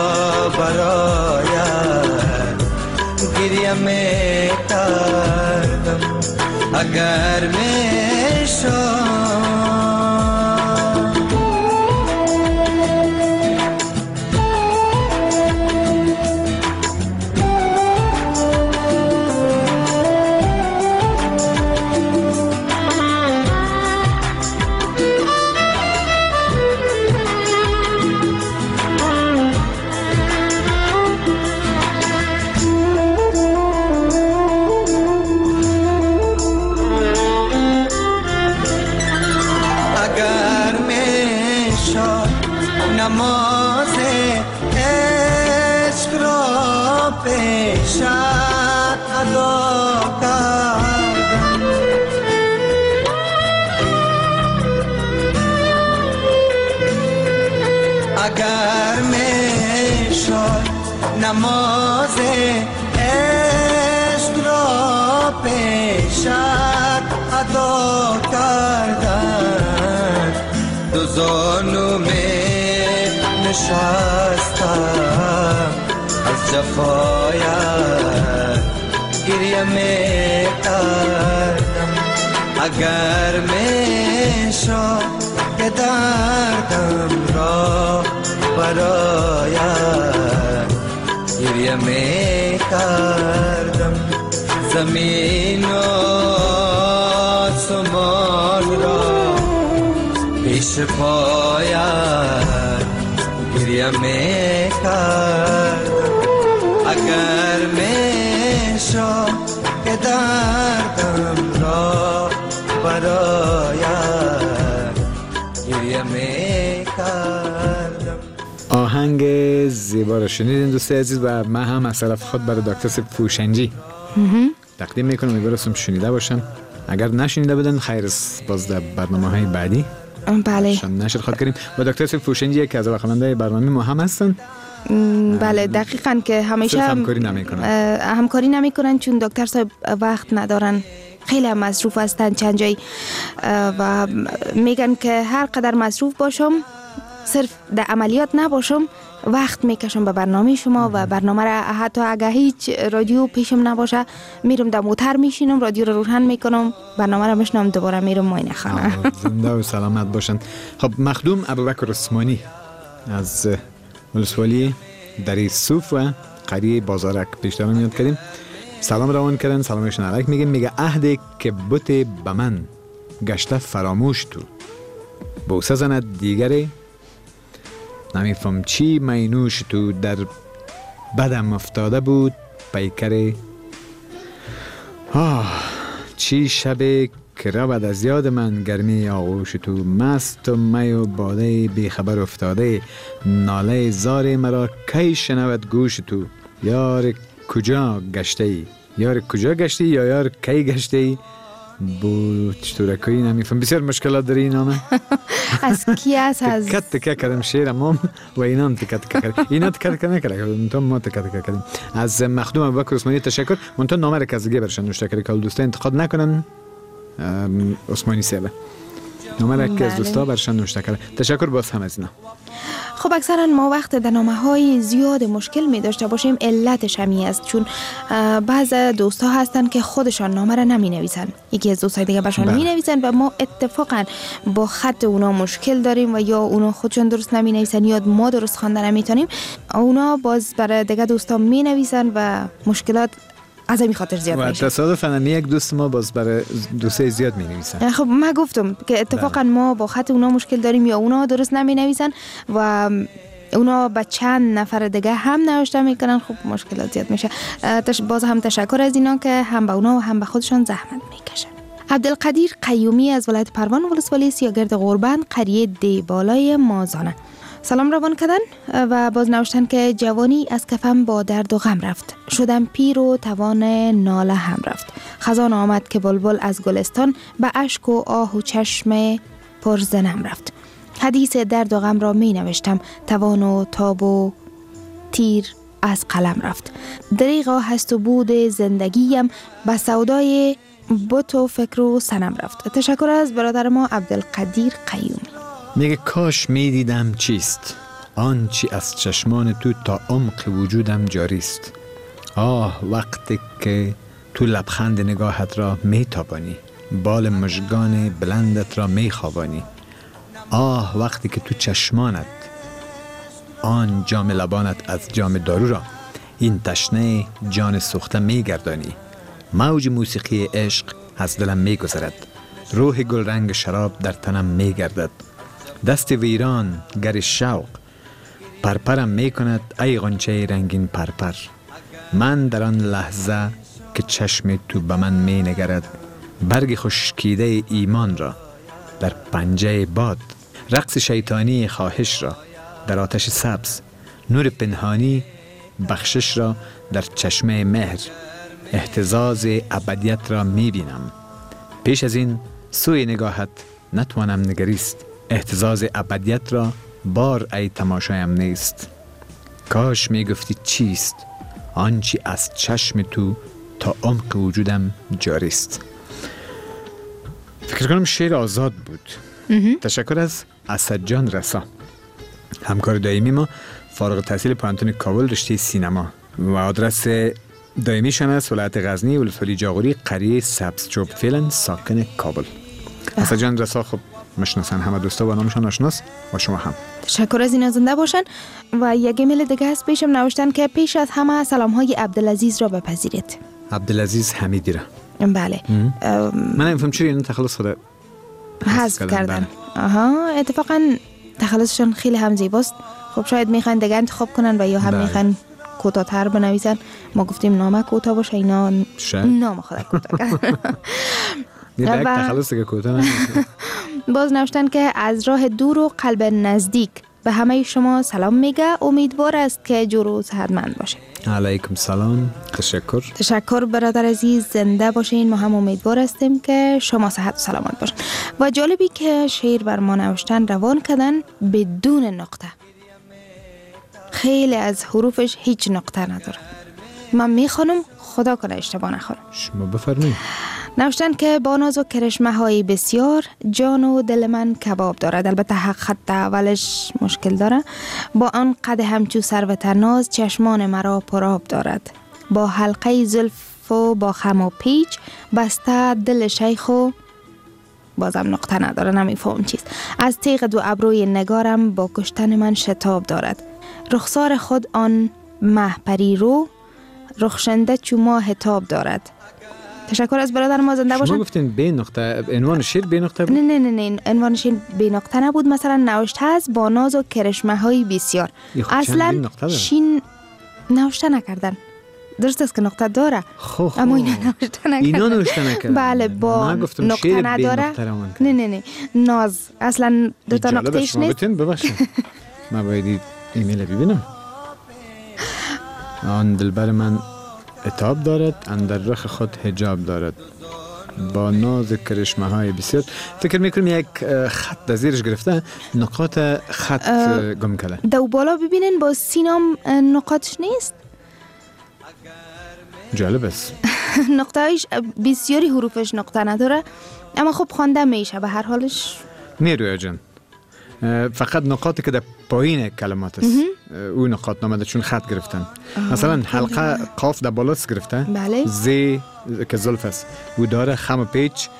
برایت گریه میکردم اگر میشد نماز عشق را پیشت ادا کردم اگر میشد نماز عشق را پیشت ادا کردم دو زانو نشستم از جفایت گریه میکردم اگر میشد که دردم را برایت گریه میکردم زمین و آسمان را پیش پایت گریه میکردم اگر میشد که دردم را برایت گریه میکردم. آهنگ زیبا رو شنیدین دوستی عزیز و من هم از طرف خود برای دکتر فروشنجی تقدیم میکنم. امیدوارم شنیده باشن، اگر نشنیده بودن خیر است باز در برنامه‌های بعدی بله نشر خواهد کنیم. و دکتر فروشنجی که از خواننده برنامه ما هم هستن. بله دقیقاً که همیشه همکاری نمیکنن چون دکتر صاحب وقت ندارن، خیلی مصروف هستن چند جای و میگن که هر قدر مصروف باشم صرف در عملیات نباشم وقت میکشم به برنامه شما و برنامه را حتی اگه هیچ رادیو پیشم نباشه میرم در موتر میشینم رادیو رو روشن میکنم برنامه را میشنم دوباره میرم معاینه خانه. زنده و سلامت باشن. خب مخدوم ابوبکر عثمانی از ولسوالی دری صوف و قریه بازارک پیشتر میاد کردیم سلام روان کردن. سلامشون علیک میگه میگه عهدی که بت به من گشته فراموش تو بوسه زند دیگری نمیفهم چی مینوش تو در بدم افتاده بود پیکر چی شب که رود از یاد من گرمی آغوش تو. مست و می و باده بی خبر افتاده، ناله زار مرا کی شنود گوش تو. یار کجا گشته ای؟ یار کجا گشته ای یا یار کی گشته ای؟ بو چطورکایی نمیفهم. بسیار مشکلات داری این نامه. از کی است؟ از تکه کردم شعر امام و اینا هم تکه کردم. اینا تکه نکردم، ما تکه کردیم. از مخدوم ابوبکر عثمانی تشکر. منتها نامه را که از دیگه برشان نوشته کردی که دوستا انتقاد نکنن. عثمانی سیبه نامه را که از دوستا برشان نوشته کرد. تشکر باز هم از اینا. خب اکثرا ما وقت در نامه‌های زیاد مشکل می داشته باشیم، علتش همی است چون بعض دوستا هستن که خودشان نامه را نمی نویسن، یکی از دوستای دیگه برشان می نویسن و ما اتفاقا با خط اونا مشکل داریم و یا اونا خودشان درست نمی نویسن یا ما درست خوانده نمیتونیم، اونا باز برای دیگه دوستا می نویسن و مشکلات از این خاطر زیاد میشه. و تصادفاً یک دوست ما باز برای دوستای زیاد می نویسن. خب من گفتم که اتفاقا ما با خط اونا مشکل داریم یا اونا درست نمی نویسن و اونا با چند نفر دیگه هم نوشته میکنن، خب مشکلات زیاد میشه. باز هم تشکر از اینا که هم به اونا و هم به خودشان زحمت میکشن. عبدالقدیر قیومی از ولایت پروان ولسوالی سیاگرد غربند قریه دی بالای مازانه سلام روان کردن و باز نوشتن که جوانی از کفم با درد و غم رفت، شدم پیر و توان ناله هم رفت. خزان آمد که بلبل از گلستان به اشک و آه و چشم پرزنم رفت. حدیث درد و غم را می نوشتم، توان و تاب و تیر از قلم رفت. دریغا هست و بود زندگیم به سودای بت و فکر و سنم رفت. تشکر از برادر ما عبدالقدیر قیومی. میگه کاش میدیدم چیست آنچی از چشمان تو تا عمق وجودم جاریست. آه وقتی که تو لبخند نگاهت را میتابانی، بال مژگان بلندت را میخوابانی. آه وقتی که تو چشمانت آن جام لبانت از جام دارو را این تشنه جان سوخته میگردانی. موج موسیقی عشق از دلم میگذرد، روح گل رنگ شراب در تنم میگردد. دست ویران گر شوق پرپرم میکند ای غنچه رنگین پرپر. من در آن لحظه که چشم تو به من می نگرد، برگ خشکیده ایمان را در پنجه باد، رقص شیطانی خواهش را در آتش سبز، نور پنهانی بخشش را در چشمه مهر، اهتزاز ابدیت را می بینم. پیش از این سوی نگاهت نتوانم نگریست، اهتزاز ابدیت را بار ای تماشایم نیست. کاش می گفتی چیست آنچی از چشم تو تا عمق وجودم جاریست. فکر کنم شعر آزاد بود. تشکر از اسد جان رسا، همکار دائمی ما، فارغ التحصیل پانتون کابل، رشته سینما، و آدرس دائمیشان است ولایت غزنی، ولسوالی جاغوری، قریه سبزچوب، فعلا ساکن کابل. اسد جان رسا خب مشناسن، همه دوستا با نامشان آشناس و شما هم. تشکر از این زنده باشن. و یک ایمیل دیگه هست پیشم نوشتن که پیش از همه سلام های عبدالعزیز را بپذیرید. عبدالعزیز حمیدی را. بله. من نمیفهم چرا این تخلص خود حذف کردن. اتفاقا تخلصشون خیلی هم زیباست. خب شاید میخوان دیگه انتخاب کنن و یا هم میخوان کوتاه‌تر بنویسن. ما گفتیم نامه کوتاه باشه، اینا نامه خود کوتاه کردن. یک تخلص که کوتاه. باز نوشتن که از راه دور و قلب نزدیک به همه شما سلام میگه، امیدوار است که جور و صحتمند باشه. علیکم سلام. تشکر برادر عزیز، زنده باشین. ما هم امیدوار هستیم که شما صحت و سلامت باشین. و جالبی که شعر بر ما نوشتن روان کردن بدون نقطه، خیلی از حروفش هیچ نقطه نداره. من میخوانم، خدا کنه اشتباه نخورم. شما بفرمایید. نوشتن که با ناز و کرشمه های بسیار جان و دل من کباب دارد. البته حق خط اولش مشکل داره. با آن قد همچو سرو ناز چشمان مرا پرآب دارد. با حلقه زلف و با خم و پیچ بسته دل شیخ و بازم نقطه نداره، نمیفهم چیست. از تیغ دو ابروی نگارم با کشتن من شتاب دارد. رخسار خود آن مه پری رو رخشنده چو ماه تاب دارد. تشکر از برادر ما، زنده باشن. شما گفتین به نقطه، عنوان شعر به نقطه بود؟ نه عنوان شعر به نقطه نبود. مثلا نوشته هست با ناز و کرشمه های بسیار، اصلا شین نوشته نکردن. درست است که نقطه داره، اما اینا نوشته نکرده. اینا نوشته نکرده. بله، با نقطه نداره. نه ناز اصلا دو تا نقطهش نیست. ببخشید من باید ایمیل ببینم. آن دلبر من عتاب دارد، اندر رخ خود حجاب دارد، با ناز کرشمه های بسیار. فکر میکنم یک خط در زیرش گرفته، نقاط خط گم کرده. دو بالا ببینین با سینام نقاطش نیست. جالب است. نقطه هایش بسیاری حروفش نقطه نداره، اما خب خوانده میشه به هر حالش. نیرویا جان، فقط نقاطی که در پایین کلمات است او نقاط نامده چون خط گرفتن. مثلا حلقه قاف در بالاست گرفته. بله. زی که زلف است او داره، خم و پیچ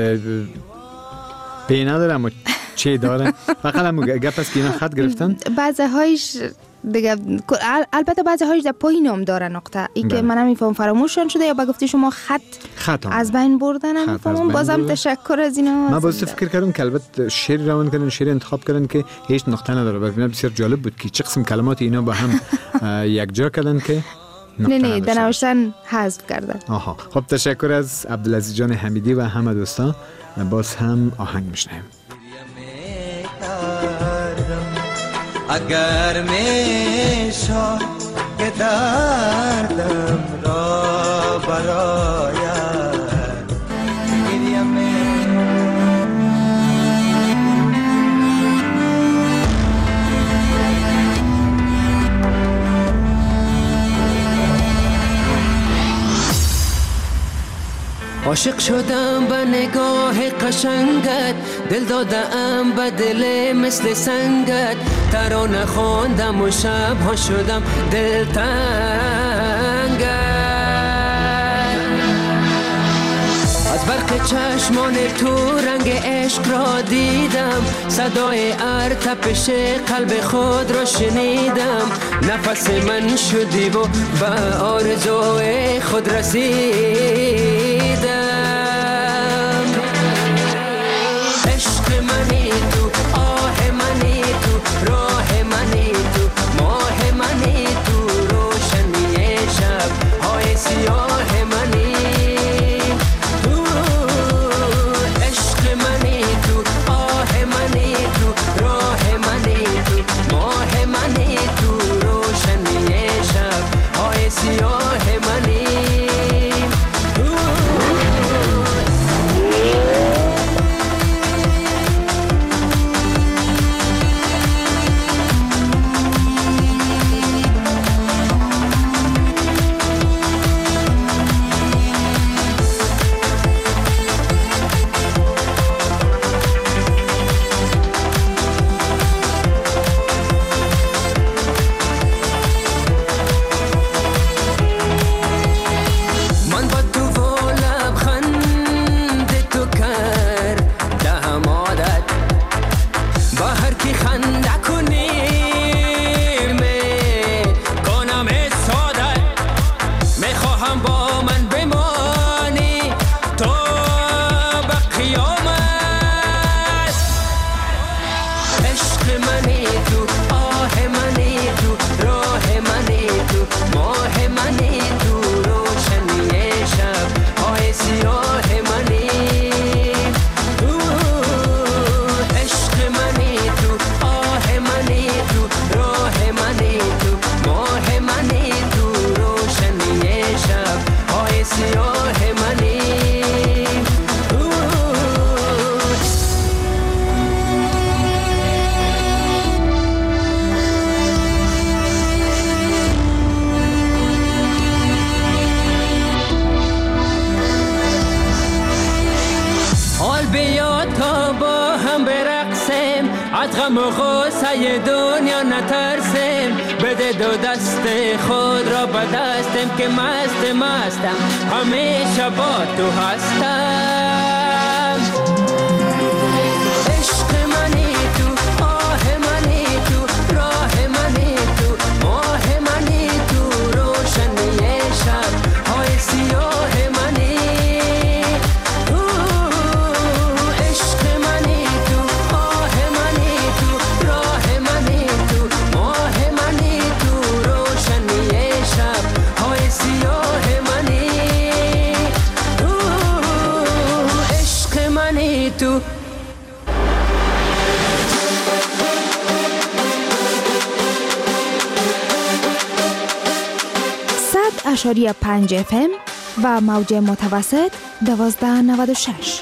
پی نداره اما چه داره. فقط هم گپ است که اینا خط گرفتن. بعضی هایش دیگه، البته بعضی هایش در پایین هم داره نقطه. این که من نمیفهم فراموششون شده یا با گفته شما خط از بین بردن نمیفهمم. بازم تشکر از اینا. من باز فکر کردم که البته شعر روان کردن، شعر انتخاب کردن که هیچ نقطه نداره. برای بسیار جالب بود که چه قسم کلمات اینا با هم یک جا کردن که نه در نوشتن حذف کردن. آها، خب تشکر از عبدالعزیز جان حمیدی و همه دوستان. باز هم آهنگ میشنیم. اگر میشد که دردم را براید عاشق شدم به نگاه قشنگت، دل دادم به دل مثل سنگت، ترانه خواندم و شبها شدم دلتنگت. از برق چشمان تو رنگ عشق را دیدم، صدای ارتپش قلب خود را شنیدم، نفس من شدی و به آرزوی خود رسیدم. عشق منی تو، آه منی تو، راه منی تو، ماه منی تو، روشنی شب های سیاه منی تو. عشق منی تو، آه منی تو، راه منی تو، ماه منی تو، روشنی شب های سیاه منی. غم و غصه دنیا نترسیم، بده دو دست خود را به دستم که مستم همیشه با تو هستم. عشق منی تو، آه منی تو، راه منی تو، ماه منی تو، روشنی شب های سیاه منی تو. عشق منی تو، آه منی تو، راه منی تو، ماه منی تو، روشنی شب های سیاه FM و موج متوسط 1296.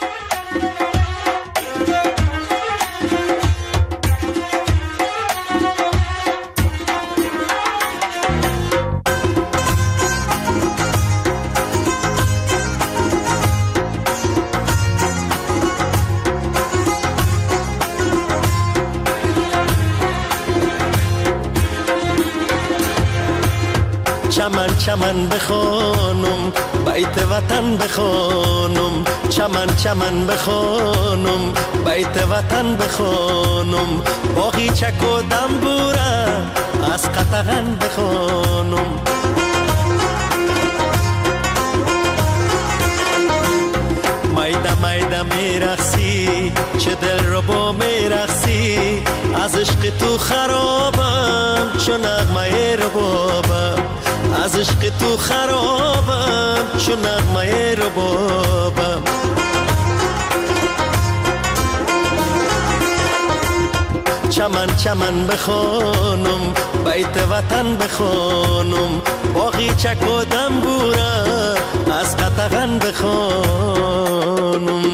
چمن چمن بخونم بیت وطن بخونم، چمن چمن بخونم بیت وطن بخونم، باغیچه و دنبوره از قطغن بخونم. میده میده میرخسی چه دل رو با میرخسی، از عشق تو خرابم چو نغمه ربابم، از عشق تو خرابم چو نغمه ربابم. چمن چمن بخونم بیت وطن بخونم، باغیچه و دنبوره از قطغن بخونم.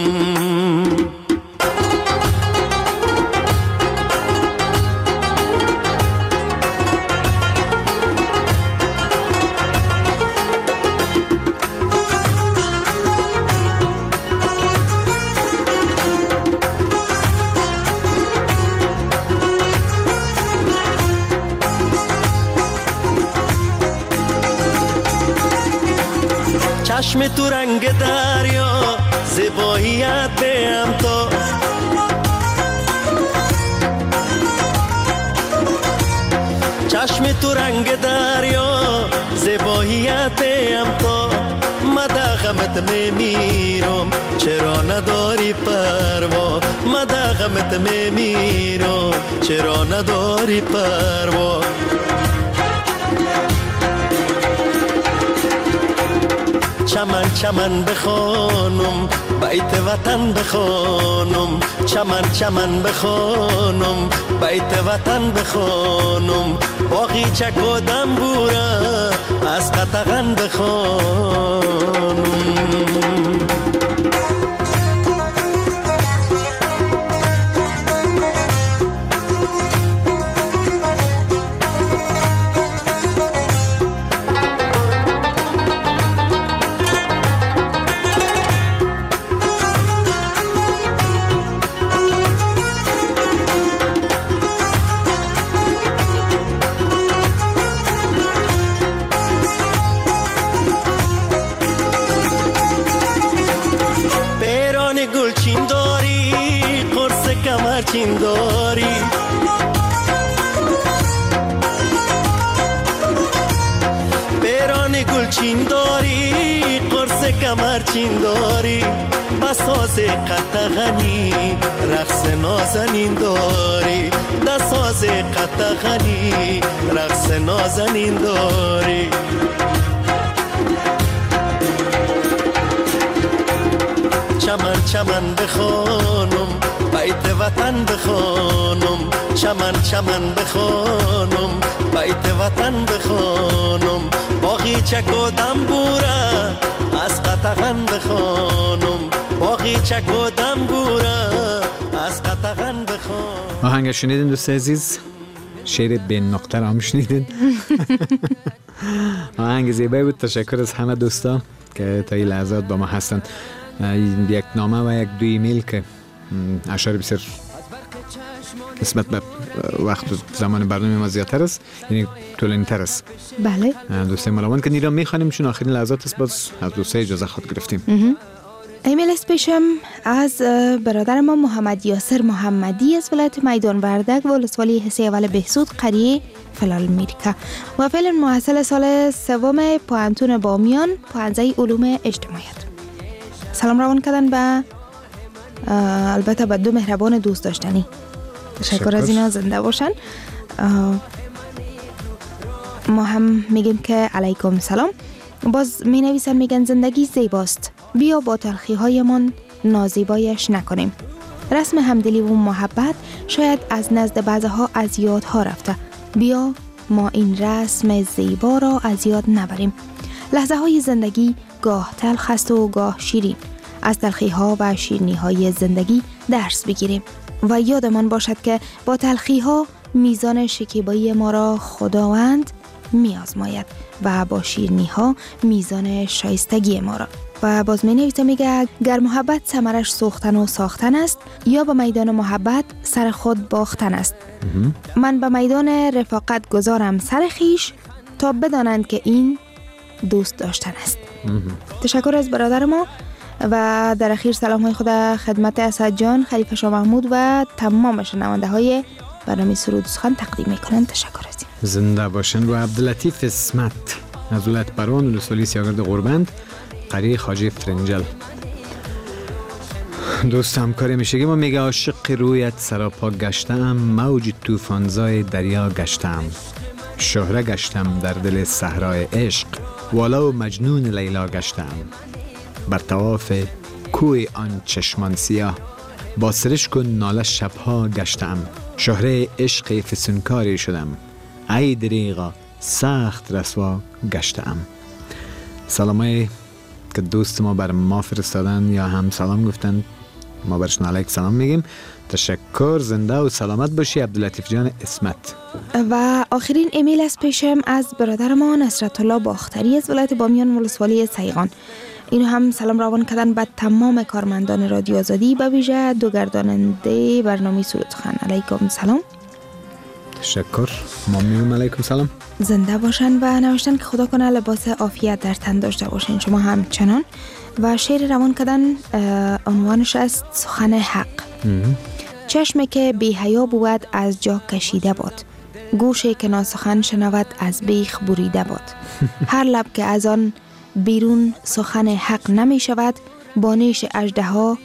چشم تو رنگ دریا زیباییت بهم تو، چشم تو رنگ دریا زیباییت بهم تو، مدغمت میمیرم چرا نداری پروا، مدغمت میمیرم چرا نداری پروا. چمن چمن بخونم بیت وطن بخونم، چمن چمن بخونم بیت وطن بخونم، باغیچه و دنبوره از قطغن بخونم. گلچین داری قرص کمرچین داری، پیران گلچین داری قرص کمرچین داری، بساز قطغنی رقص نازنین داری، دساز قطغنی رقص نازنین داری. چمن چمن بخونم بیت وطن بخونم، چمن چمن بخونم بیت وطن بخونم، باغیچه و دنبوره از قطغن بخونم، باغیچه و دنبوره از قطغن بخونم. آهنگ شنیدین دوست عزیز؟ شعر بین نقطه را هم شنیدین؟ آهنگ زیبایی بود. تشکر از همه دوستان که تا این لحظات با ما هستن. یک نامه و یک دو ایمیل که اشعار بسیار نسبت به وقت و زمان برنامه ما زیادتر است، یعنی طولانی تر است. بله دوستای ملاوان که نیرا میخوانیم چون آخرین لحظات است، باز از دوستای اجازه خود گرفتیم. ایمیل اسپیشم از برادر ما محمد یاسر محمدی از ولایت میدان وردک و ولسوالی حصه اول بهسود قریه فلالمیرکا و فعلا محصل سال سوم پوهنتون بامیان پوهنځی علوم اجتماعیت. سلام روان کردن به البته به دو مهربان دوست داشتنی. تشکر از اینا، زنده باشن. ما هم میگیم که علیکم سلام. باز می نویسن میگن زندگی زیباست، بیا با تلخی هایمان نازیبایش نکنیم. رسم همدلی و محبت شاید از نزد بعضها از یادها رفته، بیا ما این رسم زیبا را از یاد نبریم. لحظه های زندگی گاه تلخ است و گاه شیرین. از تلخی ها و شیرینی های زندگی درس بگیریم و یادمان باشد که با تلخی ها میزان شکیبایی ما را خداوند می آزماید و با شیرینی ها میزان شایستگی ما را. و باز می نویسه میگه گر محبت ثمرش سوختن و ساختن است یا به میدان محبت سر خود باختن است. من به میدان رفاقت گذارم سر خیش تا بدانند که این دوست داشتن است. تشکر از برادر ما و در اخیر سلام های خود خدمت اسد جان، خلیفه شاه محمود و تمام شنونده های برنامه سرود و سخن تقدیم میکنند. تشکر از این. زنده باشن. و عبداللطیف اسمت از ولایت بران ولسوالی سیاگرد غربند، قریه خواجه فرنجل، دوست همکاری میشگی ما میگه عاشق رویت سراپا گشتم، موج توفانزای دریا گشتم، شهره گشتم در دل صحرای عشق، والا و مجنون لیلا گشتم، بر طواف کوی آن چشمان سیاه، با سرشک و ناله شبها گشتم، شهره عشق فسونکاری شدم، ای دریغا سخت رسوا گشتم. سلامای که دوست ما بر ما فرستادن یا هم سلام گفتن، ما برشون علیک سلام میگیم. تشکر، زنده و سلامت باشی عبداللطیف جان اسمت. و آخرین ایمیل از پیشم از برادر ما نصرت الله باختری از ولایت بامیان ولسوالی سیغان. اینو هم سلام روان کردن به تمام کارمندان رادیو آزادی، به ویژه دو گرداننده برنامه سرود سخن. علیکم سلام. تشکر، ما میگم علیکم سلام. زنده باشن و نوشتن که خدا کنه لباس عافیت در تن داشته باشین شما همچنان. و شعر روان کردن عنوانش است سخن حق. چشمی که بی حیا بود از جا کشیده بود، گوشی که ناسخن شنود از بیخ بریده بود. هر لب که از آن بیرون سخن حق نمی شود، با نیش اژدها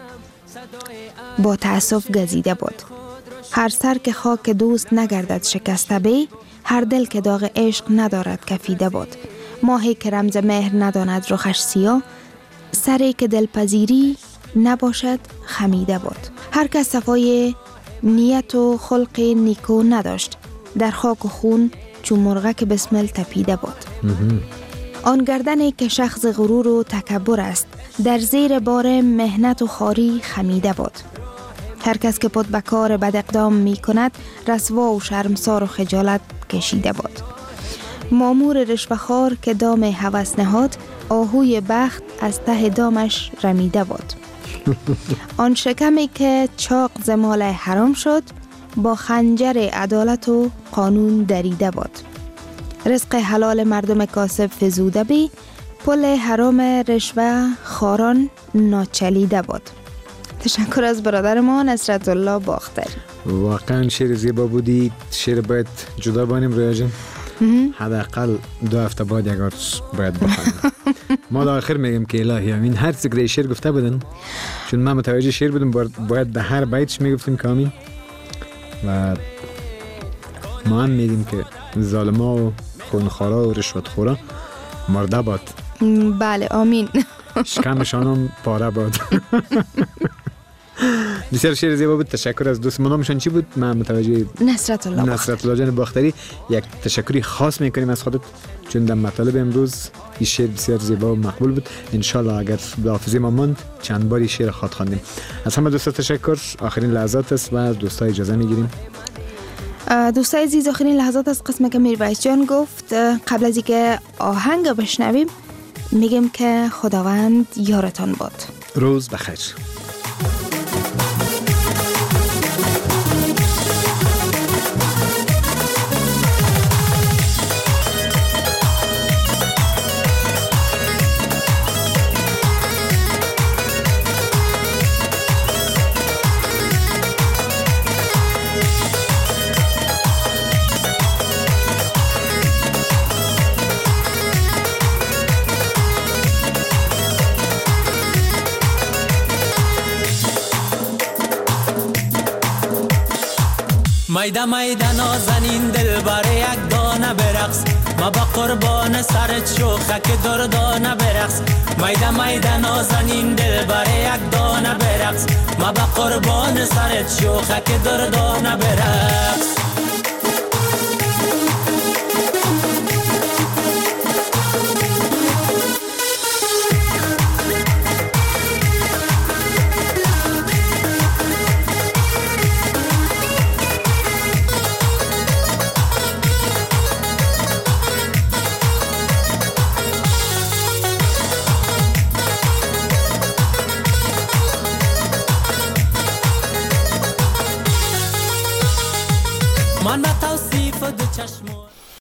با تأسف گزیده بود. هر سر که خاک دوست نگردد شکسته بی، هر دل که داغ عشق ندارد کفیده بود. ماهی که رمز مهر نداند رخش سیاه، سری که دلپذیری نباشد خمیده بود. هر کس صفای نیت و خلق نیکو نداشت، در خاک و خون چون مرغک که بسمل تپیده بود. آن گردنی که شخص غرور و تکبر است، در زیر بار مهنت و خاری خمیده بود. هر کس که پد به کار بد اقدام می کند، رسوا و شرمسار و خجالت کشیده بود. مامور رشوه‌خوار که دام هوس نهاد، آهوی بخت از ته دامش رمیده بود. آن شکمی که چاق زمال حرام شد، با خنجر عدالت و قانون دریده بود. رزق حلال مردم کاسب فزوده بی، پل حرام رشوه خاران ناچلیده بود. تشکر از برادر ما نصرت الله باختری. واقعا شعر زیبا بودی. شعر باید جدا بانیم رویا جان. حداقل 2 هفته بعد یک بار باید بخونیم. ما در آخر میگیم که الهی امین. هر چیزی شعر گفته بودن، چون من متوجه شعر بودم، باید به هر بیتش میگفتیم که آمین. و ما هم میگیم که ظالما و خونخوارا و رشوتخورا مرده باد. بله آمین. شکمشان هم پاره باد. بسیار شعر زیبا بود. تشکر از دوست. نامشان چی بود؟ من متوجه نصرت الله جان باختری. یک تشکری خاص میکنیم از خودت، چون در مطالب امروز این شعر بسیار زیبا و مقبول بود. انشالله اگر به حافظه ما ماند چند باری شعر خود خواندیم. از همه دوستا تشکر. آخرین لحظات است و دوستا اجازه میگیریم. دوستای عزیز، آخرین لحظات از قسمت که میرویس جان گفت. قبل از اینکه آهنگ بشنویم میگم که خداوند یارتان باد. روز بخیر. میده میده نازنین دل بر یک دانه برقص، ما با قربان سرت شوخک دردانه برقص. میده میده نازنین دل بر یک دانه برقص، ما با قربان سرت شوخک دردانه برقص.